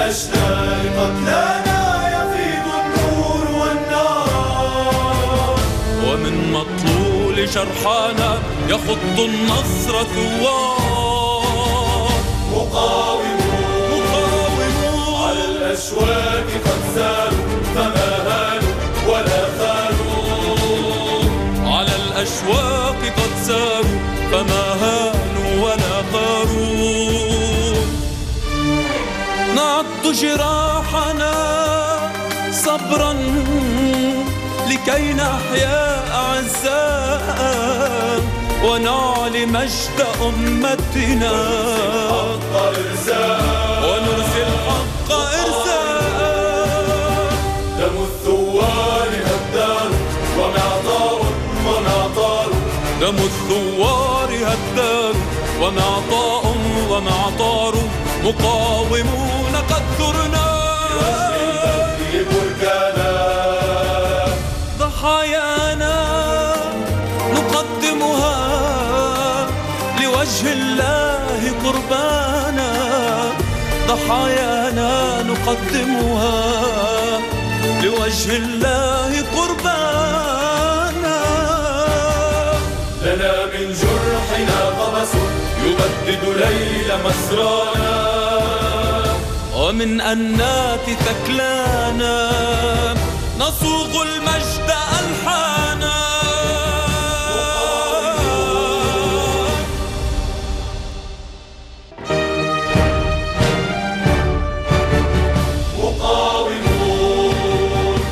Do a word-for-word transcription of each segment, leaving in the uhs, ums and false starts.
الأشلاء قتلانا يفيض النور والنار، ومن مطلول جرحانا يخض النصر ثوار. مقاومون مقاومون على الأشواك قد ساروا فما هانوا ولا خانوا، على الأشواك قد ساروا فما هانوا ولا خاروا. نعد جراحنا صبرا لكي نحيا أعزاء ونعلي مجد أمتنا، ونرسي الحق إرساء. دم الثوار هدار ومعطار ومعطار، دم الثوار هدار ومعطاء ومعطار، مقاومون قد ثرنا بركانا، ضحايانا نقدمها لوجه الله قربانا، ضحايانا نقدمها لوجه الله قربانا. لنا من جرحنا قبس يبدد ليل مسرانا، ومن أنات ثكلانا نصوغ المجد ألحانا. مقاومون.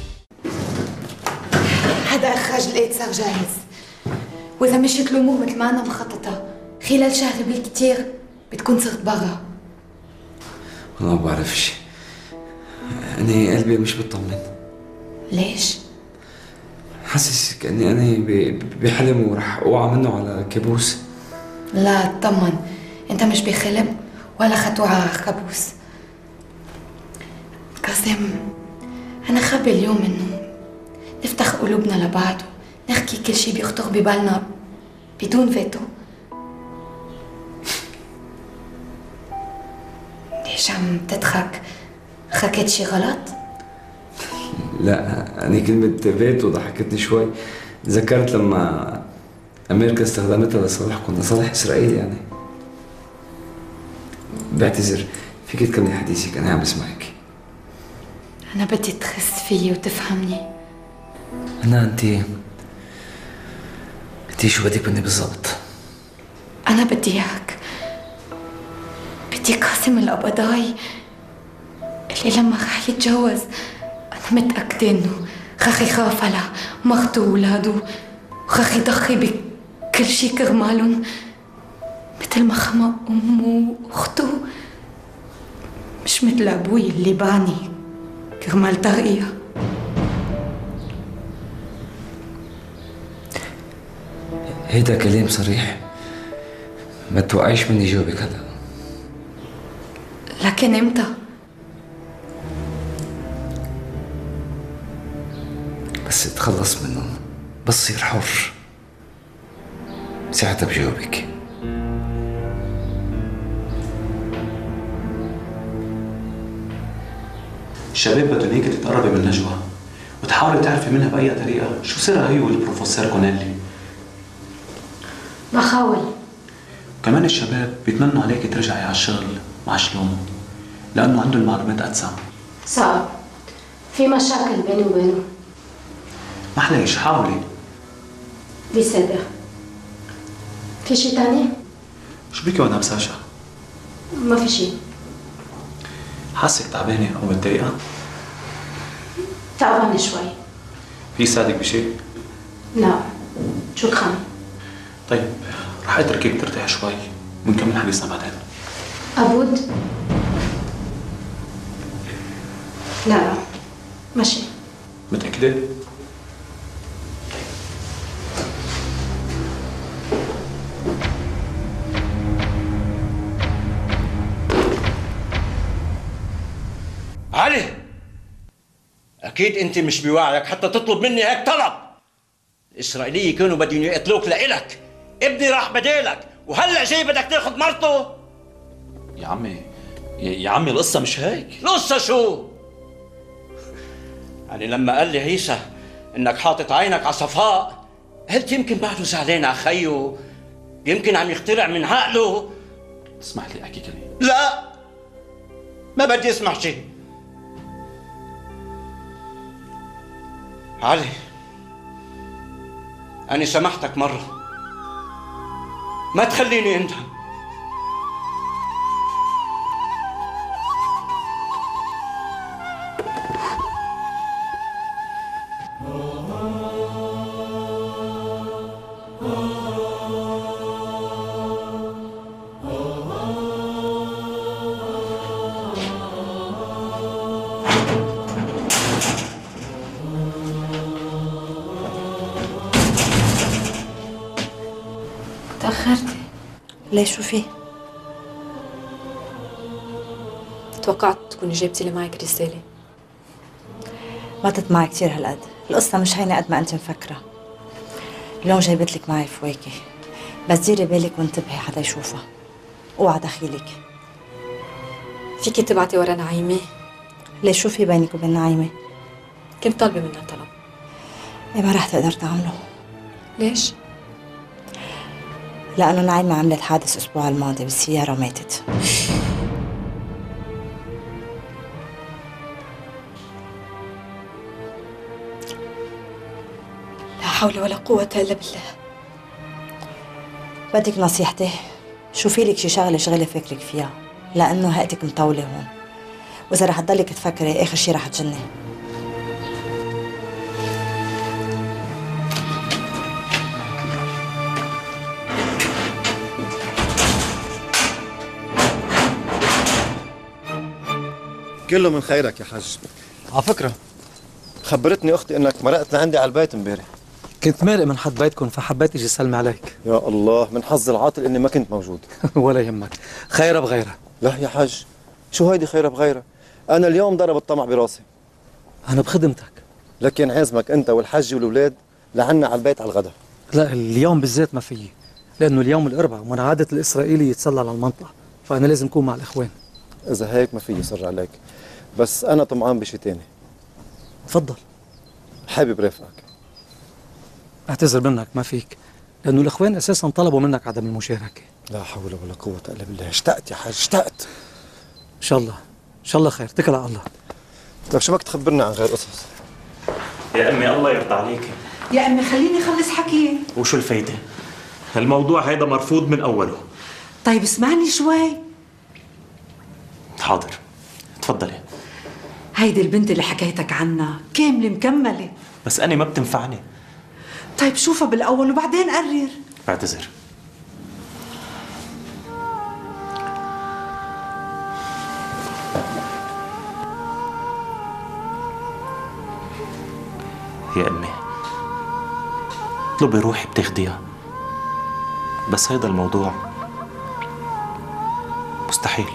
هذا إخراج الإيد صار جاهز، وإذا مشيت الأمور مثل ما أنا مخططة خلال شهر بالكتير بتكون صرت برا. والله ما بعرفش، أنا قلبي مش بطمن. ليش؟ حاسس كأني أنا بحلم وراح أوعى منه على كابوس. لا اطمن، أنت مش بحلم ولا خطوة على كابوس. قاسم، أنا خبي اليوم إنه نفتح قلوبنا لبعض ونحكي كل شي بيخطر ببالنا بدون فيتو. ليش عم تضحك؟ حكيت شي غلط؟ لا، أنا كلمة فيتو ضحكتني شوي. تذكرت لما أمريكا استخدمتها لصالح كنا صالح إسرائيل يعني. بعتذر، فيك تكملي حديثك، أنا عم بسمعك. أنا بدي تخس فيي وتفهمني. أنا أنت أنت شو بدك مني بالضبط؟ أنا بدي إياك، بدي قاسم القبضاي اللي لما رح يتجوز أنا متأكدة إنه رح يخاف على مرته وولاده ورح يضحي بكل شي كرمالهم مثل ما خمى أمه وأخته، مش مثل أبوي اللي باني كرمال ترقية. هيدا كلام صريح، ما توقعيش مني جاوبك هلا. لكن امتى؟ بس اتخلص منهم، بس صير حر، ساعتها بجاوبك. الشباب بدهم هيك تتقربي من نجوى وتحاولي تعرفي منها بأي طريقة شو سرها هي والبروفيسور كونيلي. بحاول. كمان الشباب بيتمنوا عليك ترجعي على الشغل مع شلومو لأنه عنده المعلومات أجسام. صعب، في مشاكل بيني وبينه. معليش حاولي. بيصدق. في شي تاني؟ شو بيكي مدام ساشا؟ ما في شي. حاسك تعبانة أو متضايقة؟ تعبانة شوي. في ساعدك بشي؟ لا، شكرا. طيب رح اتركك ترتاح شوي ونكمل حديثنا بعدين. أبود؟ لا لا، ماشي. متأكدة؟ علي، أكيد أنت مش بوعيك حتى تطلب مني هيك طلب. الإسرائيلية كانوا بدهم يقتلوك لإلك، ابني راح بدالك، وهلا جاي بدك تاخذ مرته؟ يا عمي يا عمي القصة مش هيك. القصة شو؟ يعني لما قال لي عيسى انك حاطط عينك على صفاء قلت يمكن بعده زعلان على خيه، يمكن عم يخترع من عقله. اسمح لي احكي كلمة. لا ما بدي اسمع شيء. علي أنا سمحتك مرة، ما تخليني أندم. تأخرتي. ليش شو في؟ توقعت تكوني جبتي لي معك رسالة. ما تطمعي كثير هالقد، القصة مش هينة قد ما أنت مفكرة. اليوم جايبت لك معي فواكه، بس ديري بالك وانتبهي حدا يشوفها. اوعى دخيلك. فيكي تبعتي ورا نعيمة؟ ليش شو في بينك وبين نعيمة؟ كنت طالبة منها طلب. ايه ما رح تقدر تعمله. ليش؟ لأنه نعيمة عملت حادث الأسبوع الماضي بالسيارة وماتت. لا حول ولا قوة إلا بالله. بدك نصيحتي؟ شوفي لك شي شغلة شغلة فكرك فيها، لأنه هقتك مطولة هون، وإذا رح تضلك تفكري آخر شي رح تجني. كله من خيرك يا حاج. على فكرة خبرتني أختي إنك مرقت لعندي على البيت امبارح. كنت مارق من حد بيتكم فحبيت اجي اسلم عليك. يا الله، من حظ العاطل إني ما كنت موجود. ولا يهمك، خيرة بغيرها. لا يا حاج، شو هيدي خيرة بغيرها؟ أنا اليوم ضرب الطمع براسي. أنا بخدمتك. لكن عازمك أنت والحج والأولاد لعنا على البيت على الغداء. لا اليوم بالذات ما فيي، لأنه اليوم الأربعاء ومن عادة الإسرائيلي يتسلى على المنطقة، فأنا لازم أكون مع الإخوان. إذا هيك ما في يصر عليك، بس أنا طمعان بشي تاني. تفضل. حابب رافقك. أعتذر منك ما فيك، لأنه الإخوان أساسا طلبوا منك عدم المشاركة. لا حول ولا قوة إلا بالله، اشتقت يا حاج اشتقت. إن شاء الله إن شاء الله خير، اتكل على الله. طيب شو بدك تخبرنا عن غير قصص؟ يا أمي الله يرضى عليك. يا أمي خليني أخلص حكي. وشو الفايدة؟ الموضوع هيدا مرفوض من أوله. طيب اسمعني شوي. حاضر تفضلي. هيدي البنت اللي حكيتك عنها كاملة مكملة. بس أنا ما بتنفعني. طيب شوفها بالأول وبعدين قرر. بعتذر. يا أمي اطلبي روحي بتاخديها، بس هيدا الموضوع مستحيل.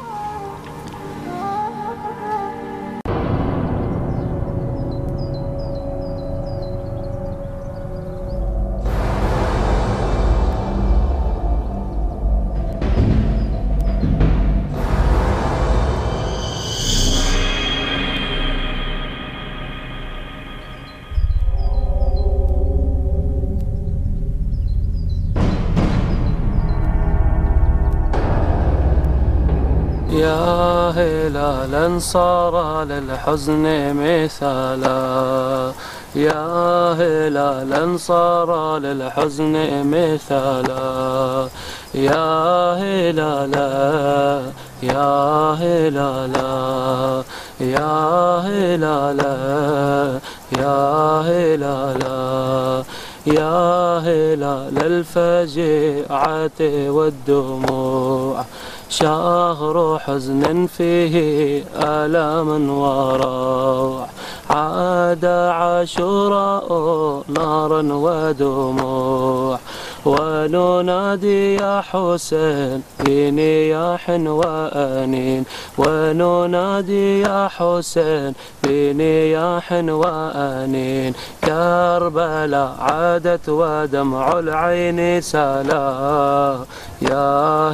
يا هلالا صار للحزن مثالا، يا هلالا صار للحزن مثالا، يا هلالا يا هلالا يا هلالا يا هلالا يا هلال الفجيعة والدموع، شهر حزن فيه آلام وروع، عاد عاشوراء نارا ودموع، وننادي يا حسين في نياح وأنين، وننادي يا حسين في نياح وأنين. كربلاء عادت ودمع العين سلا، يا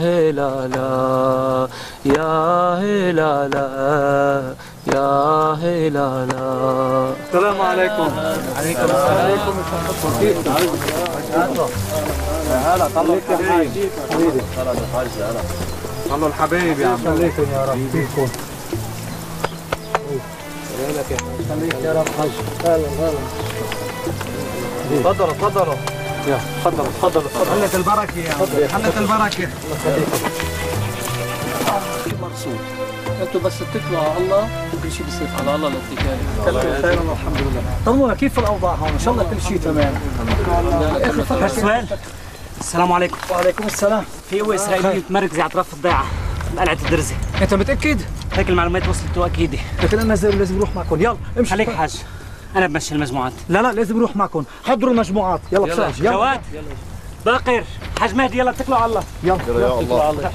هلالا يا هلالا يا هلالا. السلام عليكم. عليكم السلام. كيف هلا طلعوا الحبيب حبيبي. طلعوا الحبيب يا عم. خليكم يا رب. كيفكم؟ خليك يا رب حج. هلا هلا. تفضلوا تفضلوا. يا تفضلوا تفضلوا تفضلوا. حلت البركه يا عم. حلت البركه. مقصود انتوا بس اتكلوا على الله وكل شيء بيصير على الله الاتكال. كلكم خير والحمد لله. طمنونا كيف الاوضاع هون؟ ان شاء الله كل شيء تمام. هذا سؤال. السلام عليكم. وعليكم السلام. في قوة إسرائيلية متمركزة على أطراف الضيعة بقلعة الدرزة. أنت متأكد؟ هيك المعلومات وصلت أكيدة. لكن أنا لازم لازم نروح معكم، يلا امشي. خليك حاج، أنا بمشي المجموعات. لا لا لازم نروح معكم، حضروا المجموعات، يلا بسرعة. يلا جواد باقر حاج مهدي يلا اتكلوا على الله. يلا يا الله.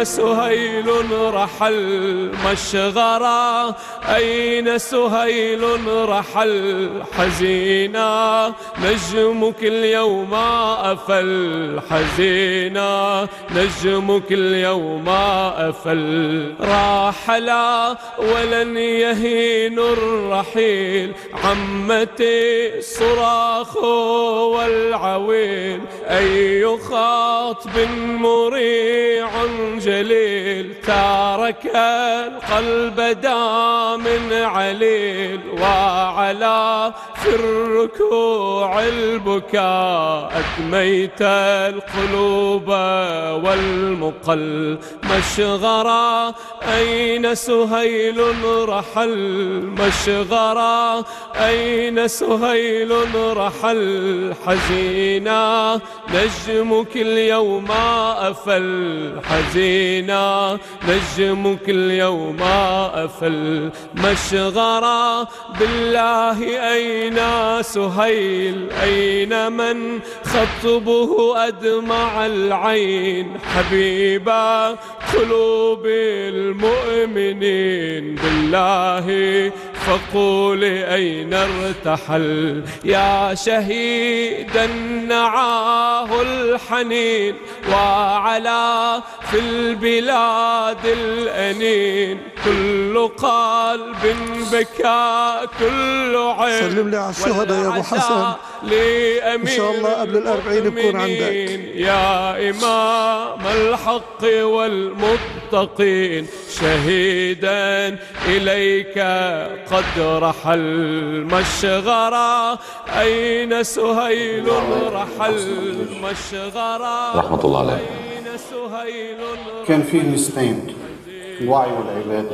أين سهيل رحل مشغرا أين سهيل رحل حزينا نجمك اليوم أفل حزينا نجمك اليوم أفل راحلا ولن يهين الرحيل عمتي صراخ والعويل أي خاطب مريع جليل تارك القلب دام عليل وعلى في الركوع البكاء أدميت القلوب والمقل مشغرا أين سهيل رحل مشغرا أين سهيل رحل حزينا نجمك اليوم أفل حزينا نجمك اليوم أفل مشغرا بالله أين سهيل أين من خطبه أدمع العين حبيبا قلوب المؤمنين بالله فقول أين ارتحل يا شهيدا نعاه الحنين وعلى في البلاد الأنين كل قلب بكى كل عين سلم لي على الشهداء يا أبو حسن إن شاء الله قبل الأربعين بكون عندك يا إمام الحق والمتقين شهيدا إليك قد رحل مشغرا أين سهيل رحل مشغرا رحمة الله عليه. كان فيه نسبين الوعي والعبادة.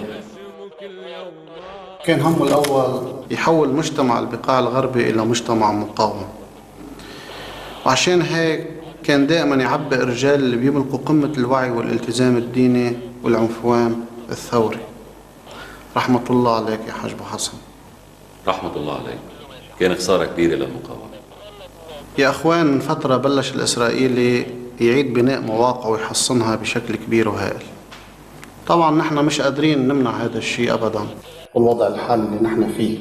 كان همه الأول يحول مجتمع البقاع الغربي إلى مجتمع مقاوم، وعشان هيك كان دائما يعبئ الرجال اللي بيملكوا قمة الوعي والالتزام الديني والعنفوان الثوري. رحمة الله عليك يا حاج أبو حسن. رحمة الله عليك. كان خسارة كبيرة للمقاومة. يا أخوان، من فترة بلش الإسرائيلي يعيد بناء مواقع ويحصنها بشكل كبير وهائل. طبعا نحن مش قادرين نمنع هذا الشيء أبدا والوضع الحالي اللي نحن فيه،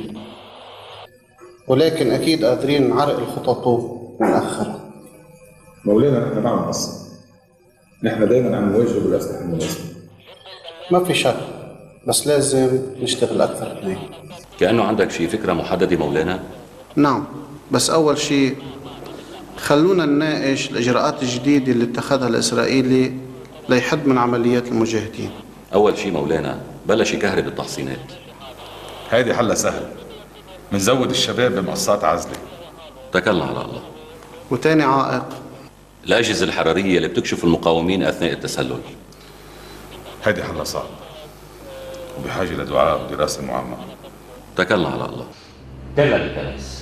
ولكن أكيد قادرين نعرقل خططه ونأخرها. مولانا نحن معنا أصلا، نحن دايما عم نواجه بالأسلحة المناسبة. ما في شك، بس لازم نشتغل أكثر هناك. كأنه عندك شي فكرة محددة مولانا؟ نعم، بس أول شيء خلونا نناقش الإجراءات الجديدة اللي اتخذها الإسرائيلي ليحد من عمليات المجاهدين. أول شيء مولانا بلش يكهرب التحصينات. هيدي حلها سهل، منزود الشباب بمقصات عزلة. تكلنا على الله. وتاني عائق الأجهزة الحرارية اللي بتكشف المقاومين أثناء التسلل. هيدي حلها صعب وبحاجة لدعاء ودراسة معمقة. تكلنا على الله. كلا بالكنيس.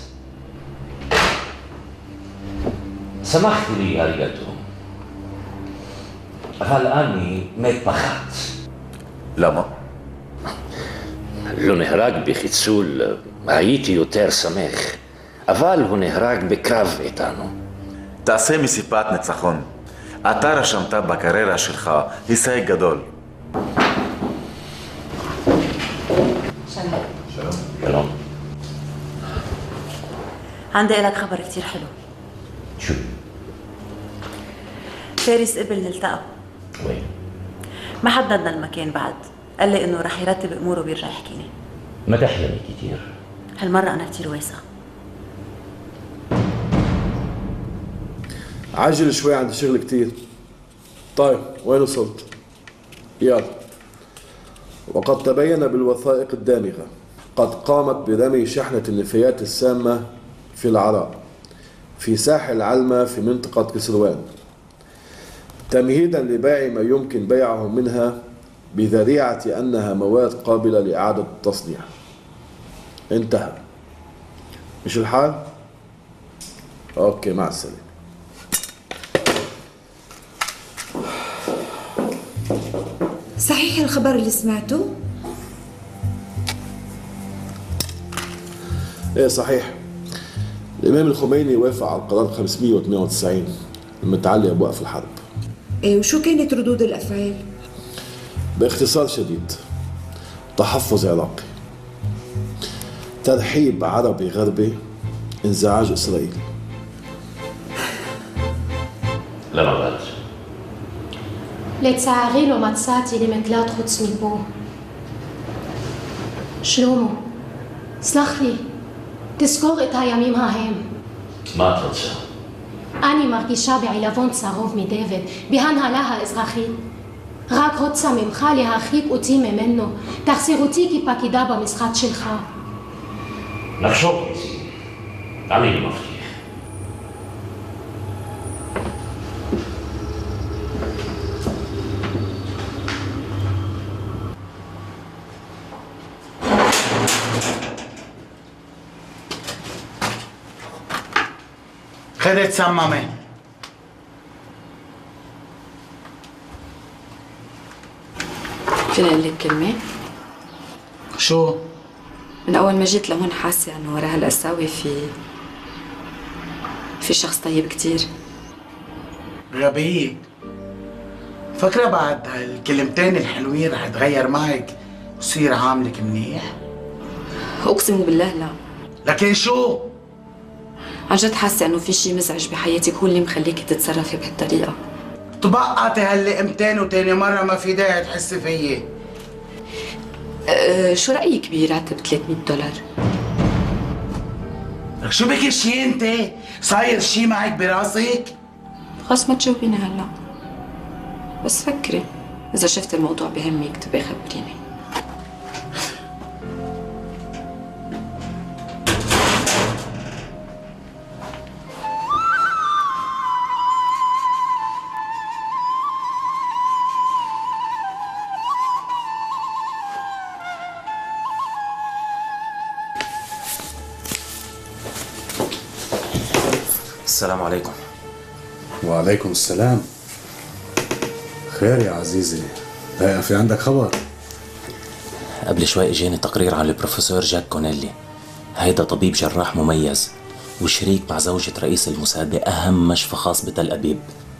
سمحت لي أريدتو. אבל אני מת פחד. למה? לא נהרג בחיצול, הייתי יותר שמח. אבל הוא נהרג בקרב איתנו. תעשה מסיפת ניצחון. אתה רשמת בקריירה שלך הישג גדול. שלום. שלום. שלום. عندي لك خبر كتير حلو. شو؟ فارس قبل نلتقى. وين؟ ما حددنا المكان بعد، قال لي انه رح يرتب اموره وبيرجع يحكيني. ما تحلمي كتير. هالمرة انا كتير واسعة. عجل شوي، عندي شغل كتير. طيب وين وصلت؟ يلا. وقد تبين بالوثائق الدامغة قد قامت برمي شحنة النفايات السامة في العراء في ساحل علمة في منطقة كسروان، تمهيدا لبيع ما يمكن بيعه منها بذريعة أنها مواد قابلة لإعادة التصنيع. انتهى. مش الحال؟ أوكي، مع السلامة. صحيح الخبر اللي سمعته؟ ايه صحيح. الإمام الخميني وافق على القرار خمسمية وثمانية وتسعين المتعلق بوقف الحرب. ايه، وشو كانت ردود الأفعال؟ باختصار شديد، تحفظ عراقي، ترحيب عربي غربي، انزعاج إسرائيلي. لا ما بعرف. לצערי לא מצאתי לי מקלט חוץ מפה. שלמה, סלח לי, תזכור את הימים ההם. מה את רוצה? אני מרגישה בעלבון צרוב מדוד, בהנהלה האזרחית. רק רוצה ממך להרחיק אותי ממנו. תחזיר אותי כפקידה במשרד שלך. נחשוב על זה. אני לא מבטיח. خذت سمامة. فيني اقول لك كلمة؟ شو؟ من أول ما جيت لهون حاسة إنه ورا هالقساوة في في شخص طيب كتير. غبية. فكرة بعد هالكلمتين الحلوين رح تغير معك وتصير عاملك منيح؟ أقسم بالله لا. لكن شو؟ عن جد حاسة إنه في شيء مزعج بحياتك هو اللي مخليكي تتصرفي بهالطريقة. طبقتي هاللقمتين وتاني مرة ما في داعي تحسي فيي. أه شو رأيك براتب ثلاثمية دولار؟ لك شو بك شي انت؟ صاير شي معك براسك؟ خلص ما تجاوبيني هلا. بس فكري، إذا شفت الموضوع بهمك تبقي خبريني. السلام عليكم. وعليكم السلام. خير يا عزيزي، هيا في عندك خبر؟ قبل شوي اجاني تقرير عن البروفيسور جاك كونيلي. هيدا طبيب جراح مميز وشريك مع زوجة رئيس الموساد بأهم مشفى خاص بتل أبيب.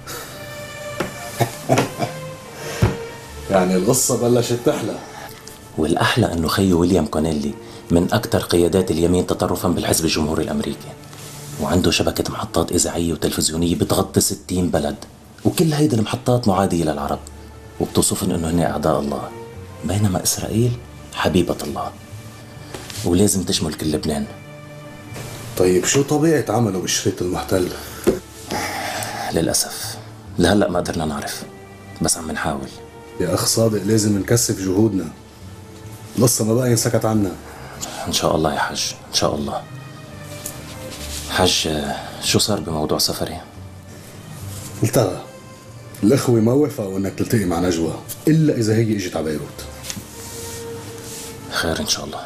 يعني القصة بلشت تحلى. والأحلى أنه خيه ويليام كونيلي من أكثر قيادات اليمين تطرفا بالحزب الجمهوري الأمريكي، وعنده شبكة محطات إذاعية وتلفزيونية بتغطي ستين بلد، وكل هيدي المحطات معادية للعرب وبتوصفن إنه هن أعداء الله، بينما إسرائيل حبيبة الله ولازم تشمل كل لبنان. طيب شو طبيعة عمله بالشريط المحتل؟ للأسف لهلأ ما قدرنا نعرف، بس عم نحاول. يا أخ صادق لازم نكثف جهودنا، القصة ما بقى ينسكت عنا. إن شاء الله يا حج، إن شاء الله. حج شو صار بموضوع سفري؟ التغى. الأخوة ما وافقوا إنك تلتقي مع نجوى إلا إذا هي إجت على بيروت. خير إن شاء الله.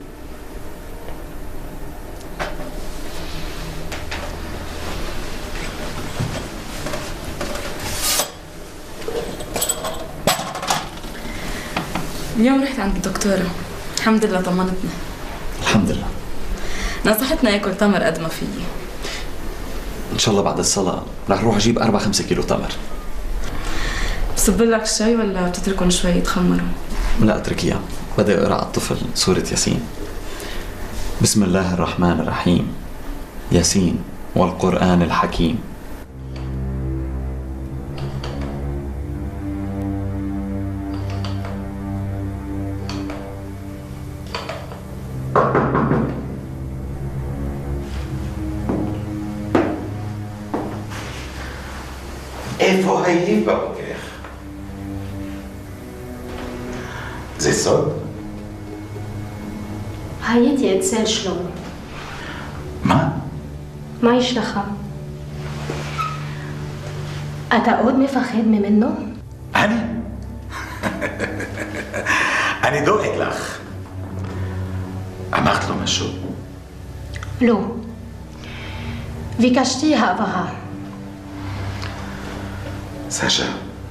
اليوم رحت عند الدكتورة، الحمد لله طمنتنا. الحمد لله. نصحتنا ياكل تمر قد ما فيي. ان شاء الله بعد الصلاة رح اروح اجيب أربعة خمسة كيلو تمر. بصب لك شاي ولا بتتركهم شوي يتخمروا؟ لا اتركيها، بدي اقرا على الطفل سورة ياسين. بسم الله الرحمن الرحيم. ياسين والقرآن الحكيم. איפה הייתי בבוקר? זה סוד? הייתי אצל שלמה. מה? מה יש לך? אתה עוד מפחד ממנו? אני? אני דואג לך. אמרת לו משהו? לא. ביקשתי הבהרה. סשה,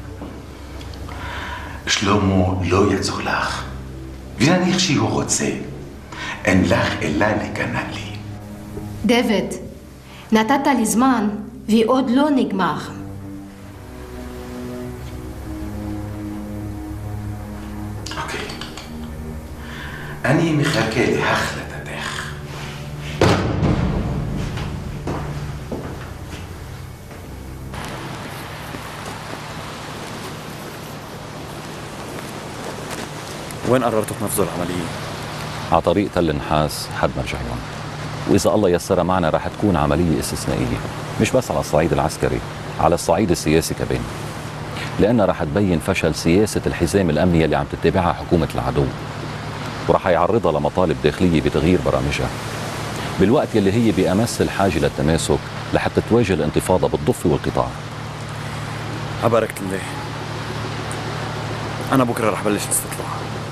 שלמה לא יעזור לך, ונניח שהוא רוצה, אין לך אלא להיכנע לי. דוד, נתת לי זמן ועוד לא נגמר. اوكي. أني مخاكي لي هخلة تداخ. وين قررتوا تنفذوا العملية؟ على طريق تل النحاس حد مرجعيون، وإذا الله يسرها معنا رح تكون عملية استثنائية، مش بس على الصعيد العسكري، على الصعيد السياسي كمان، لأنها رح تبين فشل سياسة الحزام الأمني اللي عم تتبعها حكومة العدو، ورح يعرضها لمطالب داخلية بتغيير برامجها، بالوقت يلي هي بأمس الحاجة للتماسك لحتى تواجه الانتفاضة بالضفة والقطاع. عبارك الله، أنا بكرة رح بلش استطلاع.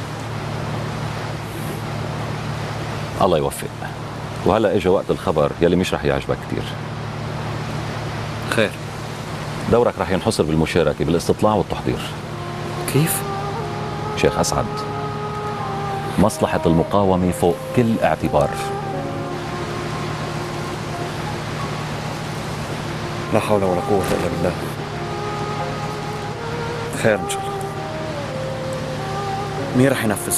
الله يوفق. وهلا اجى وقت الخبر يلي مش رح يعجبك كثير. خير. دورك رح ينحصر بالمشاركة بالاستطلاع والتحضير. كيف؟ شيخ أسعد، مصلحة المقاومة فوق كل اعتبار. لا حول ولا قوة إلا بالله. خير إن شاء الله. مين رح ينفذ؟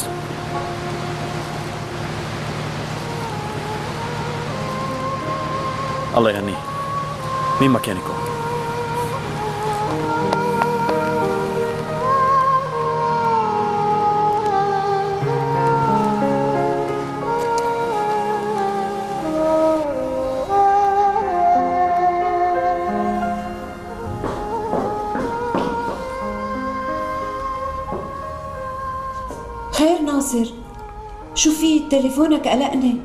الله يغنيه. مين مكانكم؟ خير ناصر، شو في؟ تليفونك قلقني.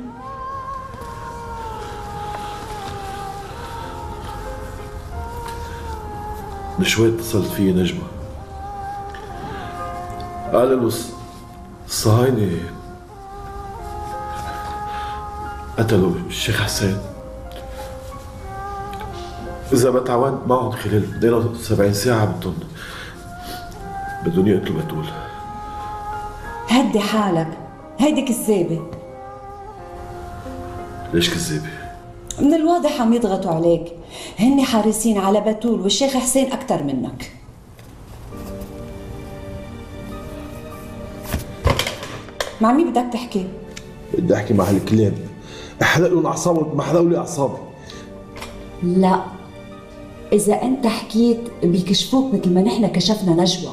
من شوي اتصلت فيه نجمة، قال له الصهاينة قتلوا الشيخ حسين، إذا ما تعاونت معهم خلال اثنين وسبعين ساعة بدهم بدهم يقتلوا بتول. هدي حالك، هيدي كذابة. ليش كذابة؟ من الواضح عم يضغطوا عليك، هن حارسين على بتول والشيخ حسين أكتر منك. مع مين بدك تحكي؟ بدي أحكي مع هالكلاب، احرق لهم أعصابهم ما حرقوا لي أعصابي. لا، إذا أنت حكيت بيكشفوك مثل ما نحن كشفنا نجوى.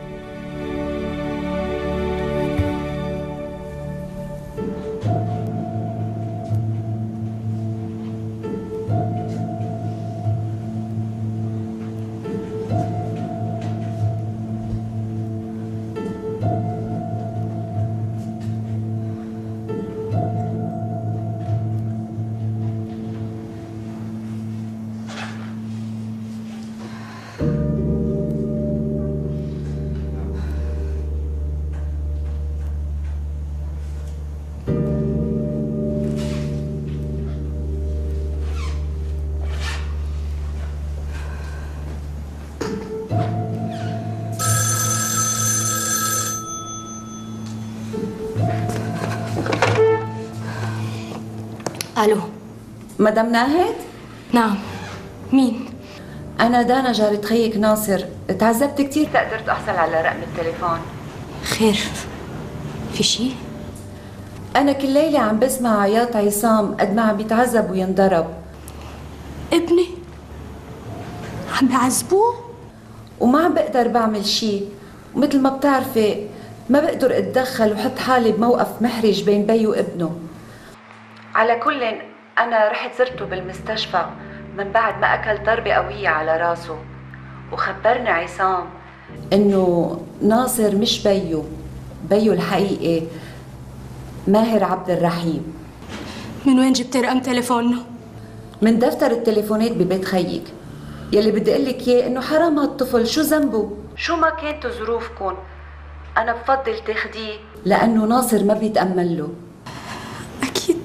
الو مدام ناهد؟ نعم، مين؟ أنا دانا جارة خيك ناصر، تعذبت كثير تقدرت أحصل على رقم التليفون. خير، في شيء؟ أنا كل ليلة عم بسمع عياط عصام قد ما عم بيتعذب وينضرب. ابني؟ عم بعذبوه؟ وما عم بقدر بعمل شيء، ومثل ما بتعرفي ما بقدر اتدخل وحط حالي بموقف محرج بين بي وابنه. على كل أنا رحت زرته بالمستشفى من بعد ما أكل ضربة قوية على راسه، وخبرني عصام إنه ناصر مش بيو، بيو الحقيقي ماهر عبد الرحيم. من وين جبت رقم تليفونه؟ من دفتر التليفونات ببيت خيك. يلي بدي اقول لك اياه انه حرام هالطفل، شو ذنبه؟ شو ما كانت ظروفكم انا بفضل تاخديه لانه ناصر ما بيتأمل له. اكيد.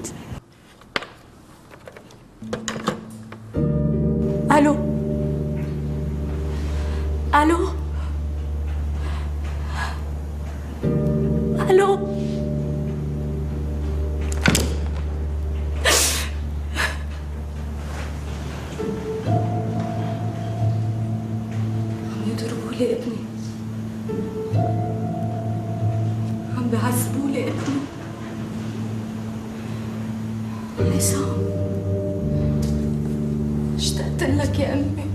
الو الو الو عم يضربوا لي ابني. بيعذبوا لي ابنه. عصام، اشتقت لك يا امي.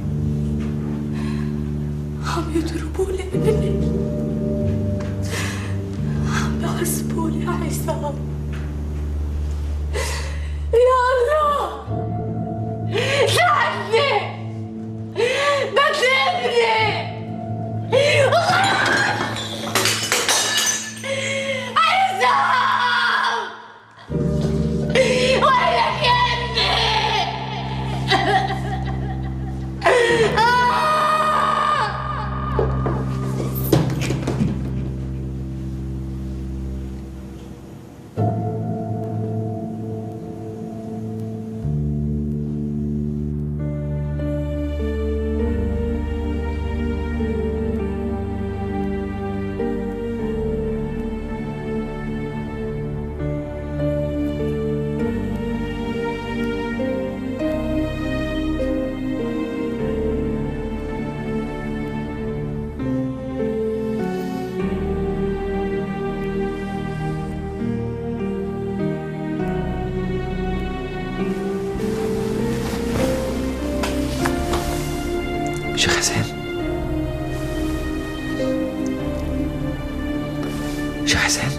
عم يضربوا لي ابني، عم بيعذبوا لي عصام. يا الله، ساعدني، بدي ابني. عصام، وينك يا ابني؟ شيخ حسين، شيخ حسين،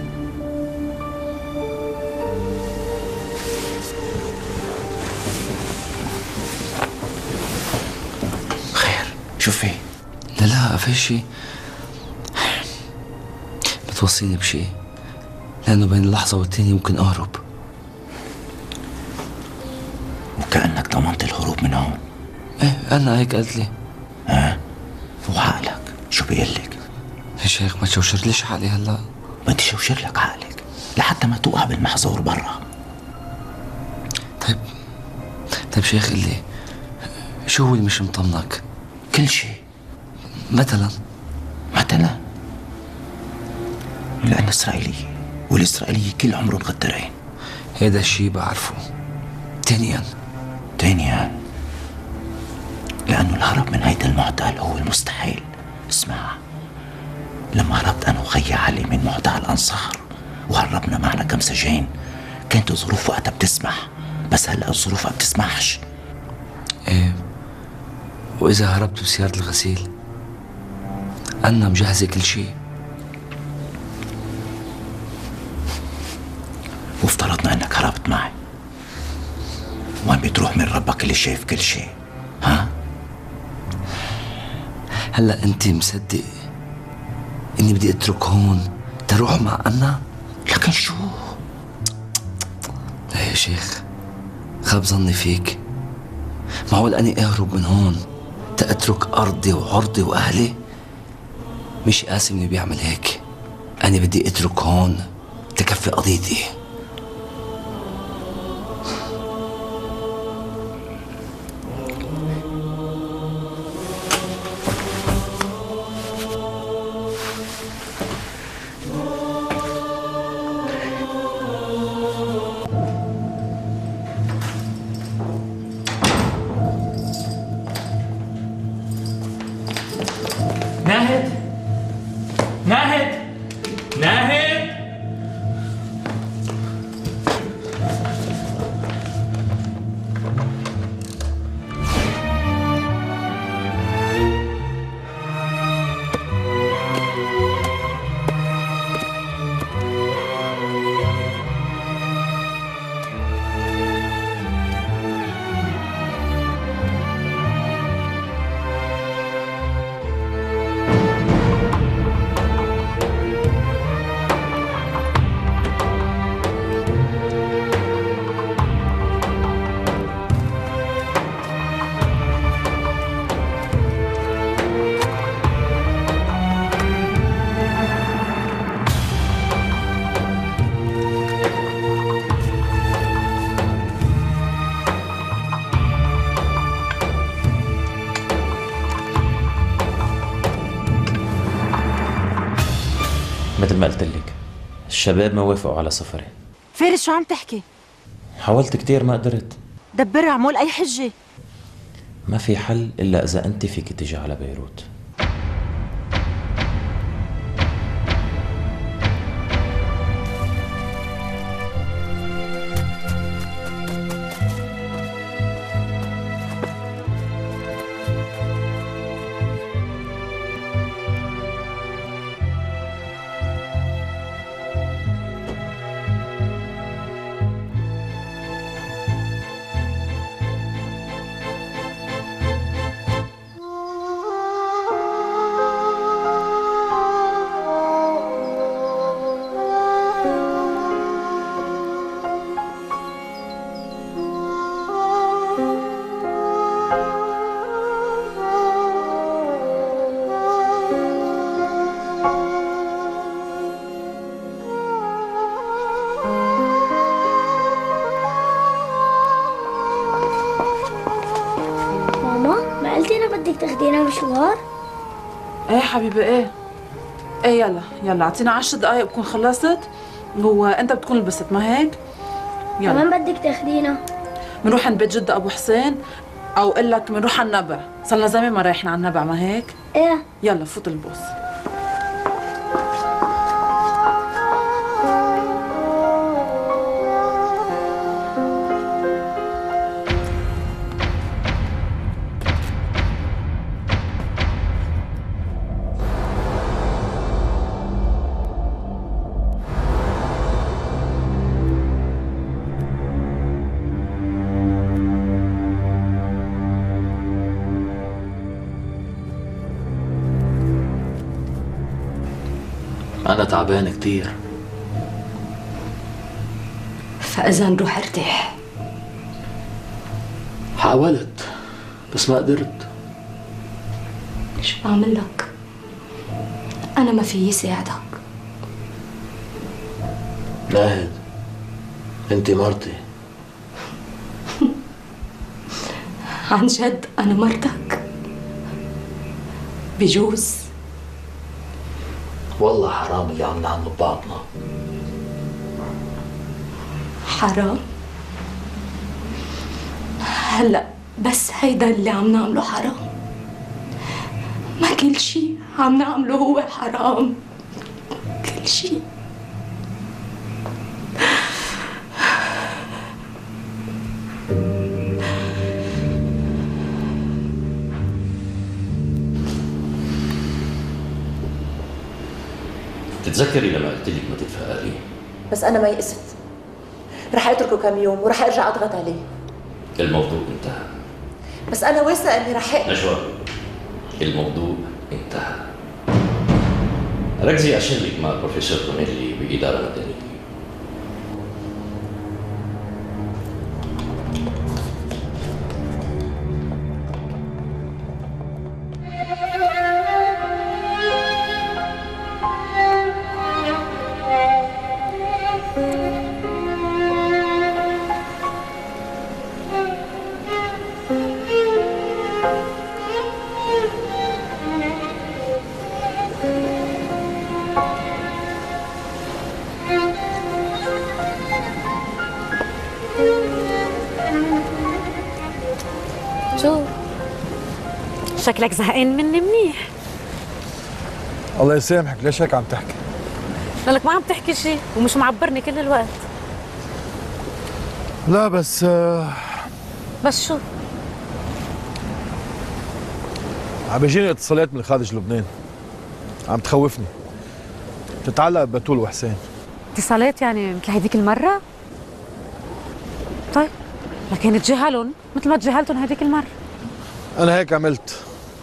خير، شو في؟ لا لا في شيء. بتوصيني بشيء، لأنه بين اللحظة والتانية ممكن أهرب. وكأنك ضمنت الهروب من هون. ايه أنا هيك قلت لي. ها؟ وعقلك شو بيقلك؟ يا شيخ ما تشوشرليش عقلي هلا. بدي شوشر لك عقلك لحتى ما توقع بالمحظور برا. طيب طيب شيخ قل لي، شو هو اللي مش مطمنك؟ كل شيء. مثلا مثلا لأن إسرائيلية، والإسرائيلية كل عمرهم غدارين. هيدا الشيء بعرفه. تانيا تانيا لأنه الهرب من هيدا المعتقل هو المستحيل. اسمع، لما هربت أنا وخي علي من معتقل الأنصار وهربنا معنا كم سجين، كانت الظروف وقتها بتسمح، بس هلأ الظروف ما بتسمحش. ايه، وإذا هربت بسيارة الغسيل أنا مجهزة كل شيء. وافترضنا أنك هربت معي، وين بتروح من ربك اللي شايف كل شيء؟ ها؟ هلا أنت مصدق إني بدي أترك هون تروح مع أنا؟ لكن شو؟ لا يا شيخ، خاب ظني فيك. معقول أني أهرب من هون تأترك أرضي وعرضي وأهلي؟ مش قاسم اللي بيعمل هيك. أنا بدي أترك هون تكفي قضيتي. ناهد، ناهد، ناهد. مثل ما قلت لك، الشباب ما وافقوا على سفري. فارس شو عم تحكي؟ حاولت كتير ما قدرت. دبرها، عمول أي حجة. ما في حل إلا إذا أنت فيك تجي على بيروت. مشوار؟ ايه حبيبي ايه ايه يلا يلا اعطينا عشر دقايق بكون خلصت وانت بتكون لبست ما هيك؟ يلا كمان بدك تاخدينا؟ بنروح عند بيت جد ابو حسين او اقول لك بنروح على النبع، صرنا زمان ما رايحين على النبع ما هيك؟ ايه يلا فوت البوس. أنا تعبان كتير. فإذا نروح ارتاح. حاولت بس ما قدرت. شو بعمل لك؟ أنا ما فيي ساعدك. ناهد أنت مرتي. عن جد أنا مرتك؟ بجوز. والله حرام اللي عم نعمله ببعضنا. حرام؟ هلا بس هيدا اللي عم نعمله حرام؟ ما كل شي عم نعمله هو حرام. كل شي. تتذكري لما قلت لك ما تتفائلي؟ بس أنا ما يئست، رح أتركه كم يوم ورح أرجع أضغط عليه. الموضوع انتهى. بس أنا واثقة إني رح نجوى، الموضوع انتهى. ركزي أشغلك مع البروفيسور كونيلي بإدارة مدنية. شو؟ شكلك زهقان مني منيح. الله يسامحك، ليش هيك عم تحكي؟ لك ما عم تحكي شيء ومش معبرني كل الوقت. لا بس آه بس شو؟ عم بيجيني اتصالات من خارج لبنان عم تخوفني، بتتعلق ببتول وحسين. اتصالات يعني مثل هيديك المرة؟ طيب لكن تجاهلهم مثل ما تجاهلتهم هيديك المرة. أنا هيك عملت،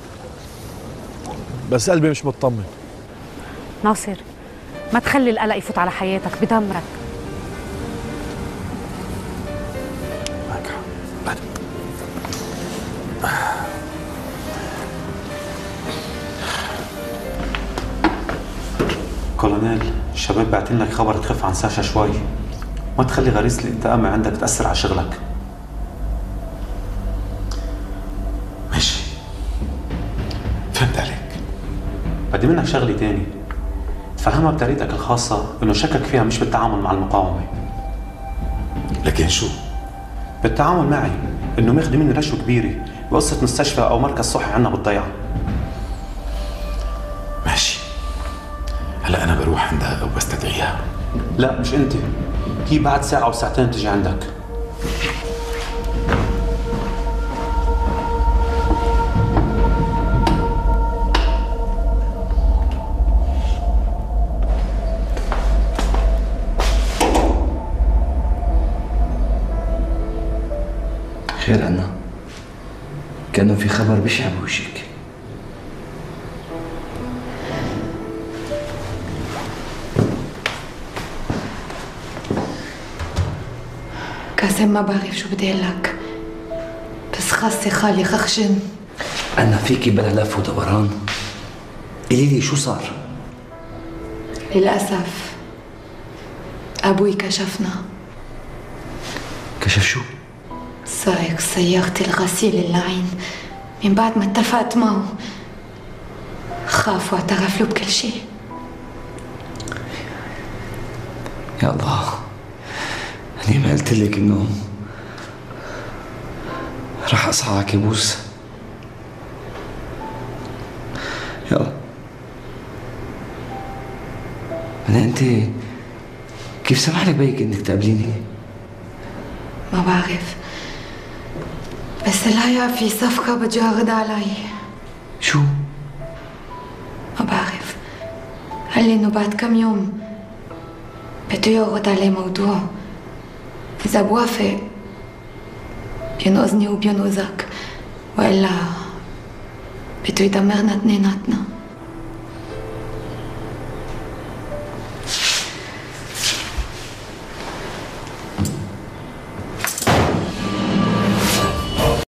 بس قلبي مش مطمن. ناصر ما تخلي القلق يفوت على حياتك، بدمرك. معك حق. كولونيل، الشباب باعتين لك خبر تخف عن ساشا شوي. ما تخلي غريزة الانتقام عندك تأثر على شغلك. ماشي، فهمت عليك. بدي منك شغلة تاني، تفهمها بطريقتك الخاصة انه شكك فيها مش بالتعامل مع المقاومة. لكن شو؟ بالتعامل معي، انه ماخذ مني رشوة كبيرة بقصة مستشفى او مركز صحي عنا بالضيعة. ماشي، هلا انا بروح عندها او بستدعيها. لا مش انت، هي بعد ساعة او ساعتين تجي عندك. خير أنا؟ كأنه في خبر بشع بوشك. كاسم ما بعرف شو بدي لك، بس خاصة خالي خخجن. أنا فيكي بلا لف ودوران. قولي لي شو صار؟ للأسف أبوي كشفنا. كشف شو؟ سائق سيارة الغسيل اللعين من بعد ما اتفقت معه خاف واعترف له بكل شيء. يا الله، أنا ما قلت لك إنه رح أصحى كابوس؟ يلا أنا أنت كيف سمح لك بيك إنك تقابليني؟ ما بعرف، بس الحقيقة في صفقة بده يعرض علي. شو؟ ما بعرف، قال لي إنه بعد كم يوم بده يعرض علي موضوع، إذا بوافق بينقذني وبينقذك، وإلا بده يدمرنا اثنيناتنا.